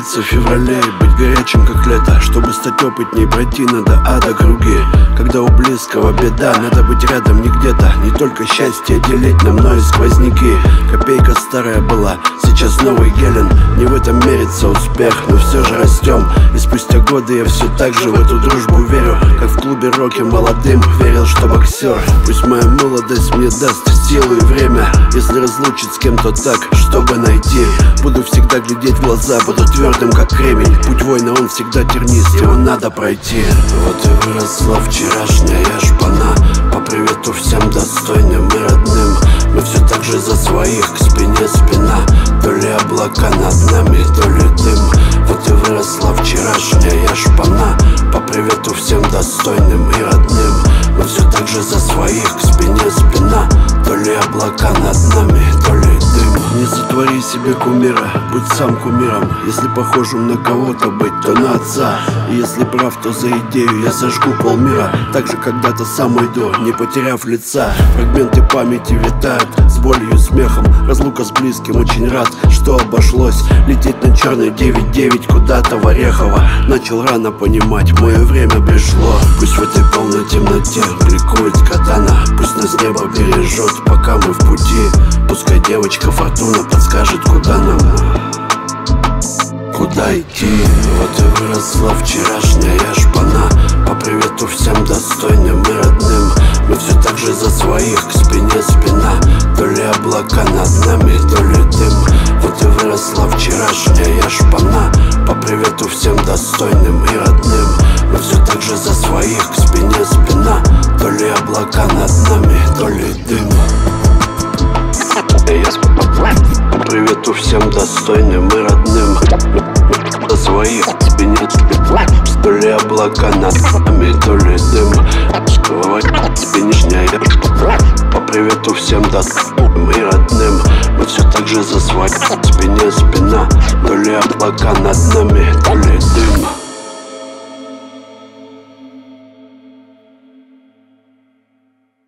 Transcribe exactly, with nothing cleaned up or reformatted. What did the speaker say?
родиться в феврале и быть горячим как лето. Чтобы стать опытней, пройти надо ада круги. Когда у близкого беда, надо быть рядом, не где-то. Не только счастье делить на мной сквозняки. Копейка старая была, сейчас новый Гелен. Не в этом мерится успех, но все же растем. И спустя годы я все так же в эту дружбу верю, как в клубе роки молодым верил, что боксер. Пусть моя молодость мне даст силу и время, если разлучить с кем-то так, чтобы найти. Буду всегда глядеть в глаза, буду твердым как кремень. Путь воина, он всегда тернист, его надо пройти. Вот и выросла вчерашняя шпана. По привету всем достойным и родным. Мы все так же за своих, к спине спина. То ли облака над нами, то ли дым. Вот и выросла вчерашняя шпана. По привету всем достойным и родным. Мы все так же за своих, к спине спина. То ли облака над нами, то ли дым. Не сотвори себе кумира, будь сам кумиром. Если похожим на кого-то быть, то на отца. И если прав, то за идею я сожгу полмира. Так же когда-то сам уйду, не потеряв лица. Фрагменты памяти витают с болью и смехом. Разлука с близким, очень рад, что обошлось. Лететь на черный девять девять куда-то в Орехово. Начал рано понимать, мое время пришло. Пусть в этой полной темноте ликует катана. Пусть нас небо бережет, пока мы в пути. Пускай девочка Фортуна подскажет, куда нам, куда идти. Вот и выросла вчерашняя шпана. По привету всем достойным и родным. Мы все так же за своих, к спине спина. То ли облака над нами, то ли дым. Вот и выросла вчерашняя шпана. По привету всем достойным и родным. Мы все так же за своих, к спине спина. То ли облака над нами, то ли дым. По привету всем достойным и родным. За своих, к спине спина. То ли облака над нами, то ли дым. Спинешняя. По привету всем достойным и родным. Мы все так же за своих, к спине спина. То ли облака над нами,